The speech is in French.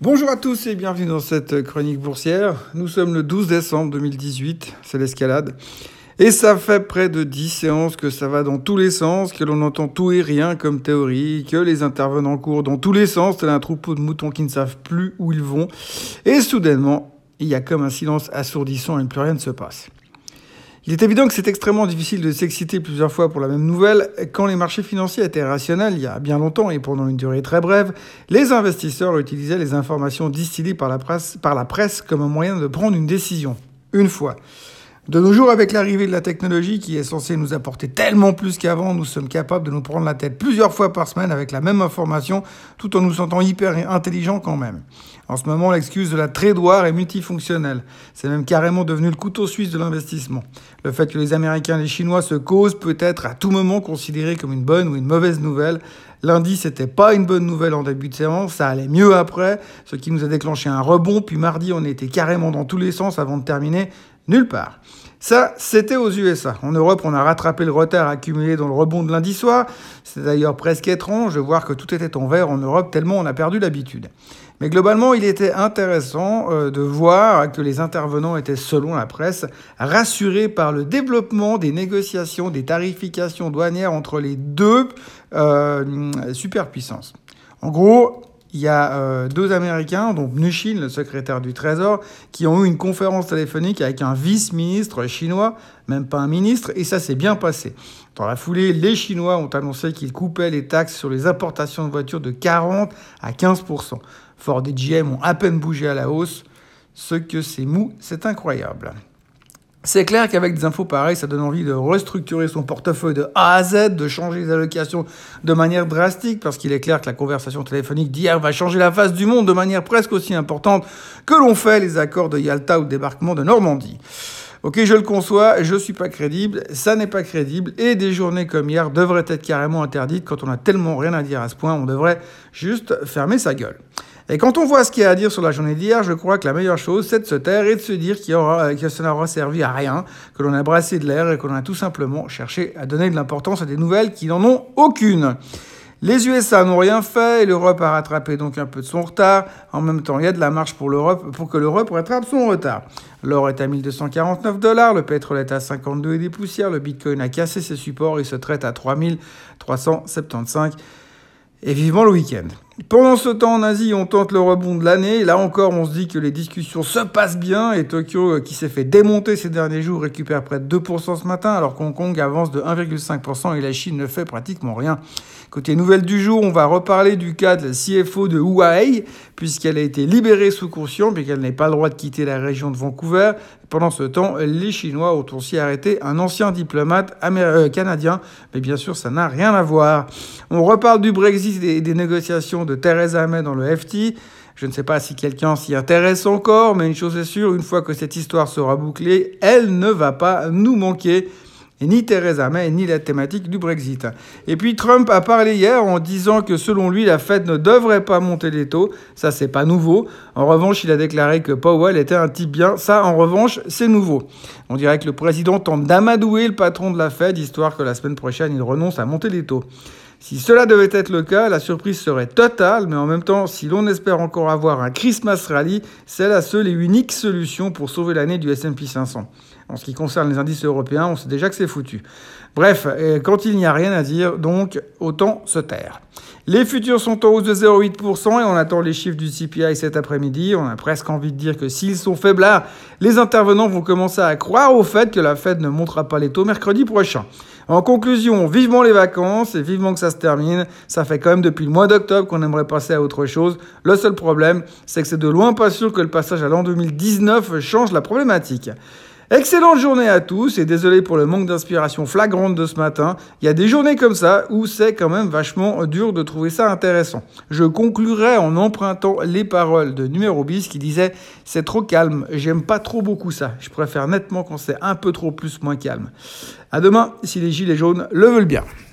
Bonjour à tous et bienvenue dans cette chronique boursière. Nous sommes le 12 décembre 2018, c'est l'escalade. Et ça fait près de 10 séances que ça va dans tous les sens, que l'on entend tout et rien comme théorie, que les intervenants courent dans tous les sens, tel un troupeau de moutons qui ne savent plus où ils vont. Et soudainement, il y a comme un silence assourdissant et plus rien ne se passe. Il est évident que c'est extrêmement difficile de s'exciter plusieurs fois pour la même nouvelle. Quand les marchés financiers étaient rationnels, il y a bien longtemps et pendant une durée très brève, les investisseurs utilisaient les informations distillées par la presse comme un moyen de prendre une décision. Une fois. De nos jours, avec l'arrivée de la technologie qui est censée nous apporter tellement plus qu'avant, nous sommes capables de nous prendre la tête plusieurs fois par semaine avec la même information, tout en nous sentant hyper intelligents quand même. En ce moment, l'excuse de la trédoire est multifonctionnelle. C'est même carrément devenu le couteau suisse de l'investissement. Le fait que les Américains et les Chinois se causent peut être à tout moment considéré comme une bonne ou une mauvaise nouvelle. Lundi, c'était pas une bonne nouvelle en début de séance, ça allait mieux après, ce qui nous a déclenché un rebond, puis mardi, on était carrément dans tous les sens avant de terminer nulle part. Ça, c'était aux USA. En Europe, on a rattrapé le retard accumulé dans le rebond de lundi soir. C'est d'ailleurs presque étrange de voir que tout était en vert en Europe tellement on a perdu l'habitude. Mais globalement, il était intéressant de voir que les intervenants étaient, selon la presse, rassurés par le développement des négociations, des tarifications douanières entre les deux superpuissances. En gros, il y a deux Américains, dont Mnuchin, le secrétaire du Trésor, qui ont eu une conférence téléphonique avec un vice-ministre chinois, même pas un ministre, et ça s'est bien passé. Dans la foulée, les Chinois ont annoncé qu'ils coupaient les taxes sur les importations de voitures de 40 à 15%. Ford et GM ont à peine bougé à la hausse. Ce que c'est mou, c'est incroyable. C'est clair qu'avec des infos pareilles, ça donne envie de restructurer son portefeuille de A à Z, de changer les allocations de manière drastique, parce qu'il est clair que la conversation téléphonique d'hier va changer la face du monde de manière presque aussi importante que l'on fait les accords de Yalta ou le débarquement de Normandie. Ok, je le conçois, je suis pas crédible, ça n'est pas crédible, et des journées comme hier devraient être carrément interdites quand on a tellement rien à dire à ce point, on devrait juste fermer sa gueule. Et quand on voit ce qu'il y a à dire sur la journée d'hier, je crois que la meilleure chose, c'est de se taire et de se dire que ça n'aura servi à rien, que l'on a brassé de l'air et que l'on a tout simplement cherché à donner de l'importance à des nouvelles qui n'en ont aucune. Les USA n'ont rien fait et l'Europe a rattrapé donc un peu de son retard. En même temps, il y a de la marge pour que l'Europe rattrape son retard. L'or est à 1249 $, le pétrole est à 52 et des poussières, le Bitcoin a cassé ses supports et se traite à 3375. Et vivement le week-end. Pendant ce temps, en Asie, on tente le rebond de l'année. Là encore, on se dit que les discussions se passent bien. Et Tokyo, qui s'est fait démonter ces derniers jours, récupère près de 2% ce matin, alors qu'Hong Kong avance de 1,5% et la Chine ne fait pratiquement rien. Côté nouvelle du jour, on va reparler du cas de la CFO de Huawei, puisqu'elle a été libérée sous caution, mais qu'elle n'ait pas le droit de quitter la région de Vancouver. Pendant ce temps, les Chinois ont aussi arrêté un ancien diplomate canadien. Mais bien sûr, ça n'a rien à voir. On reparle du Brexit et des négociations de Theresa May dans le FT. Je ne sais pas si quelqu'un s'y intéresse encore, mais une chose est sûre, une fois que cette histoire sera bouclée, elle ne va pas nous manquer. Et ni Theresa May, ni la thématique du Brexit. Et puis Trump a parlé hier en disant que selon lui, la Fed ne devrait pas monter les taux. Ça, c'est pas nouveau. En revanche, il a déclaré que Powell était un type bien. Ça, en revanche, c'est nouveau. On dirait que le président tente d'amadouer le patron de la Fed, histoire que la semaine prochaine, il renonce à monter les taux. Si cela devait être le cas, la surprise serait totale, mais en même temps, si l'on espère encore avoir un Christmas Rally, c'est la seule et unique solution pour sauver l'année du S&P 500. En ce qui concerne les indices européens, on sait déjà que c'est foutu. Bref, quand il n'y a rien à dire, donc autant se taire. Les futurs sont en hausse de 0,8% et on attend les chiffres du CPI cet après-midi. On a presque envie de dire que s'ils sont faiblards, les intervenants vont commencer à croire au fait que la Fed ne montera pas les taux mercredi prochain. En conclusion, vivement les vacances et vivement que ça se termine. Ça fait quand même depuis le mois d'octobre qu'on aimerait passer à autre chose. Le seul problème, c'est que c'est de loin pas sûr que le passage à l'an 2019 change la problématique. Excellente journée à tous et désolé pour le manque d'inspiration flagrante de ce matin. Il y a des journées comme ça où c'est quand même vachement dur de trouver ça intéressant. Je conclurai en empruntant les paroles de Numéro Bis qui disait « C'est trop calme, j'aime pas trop beaucoup ça. Je préfère nettement quand c'est un peu trop plus moins calme. » À demain si les gilets jaunes le veulent bien.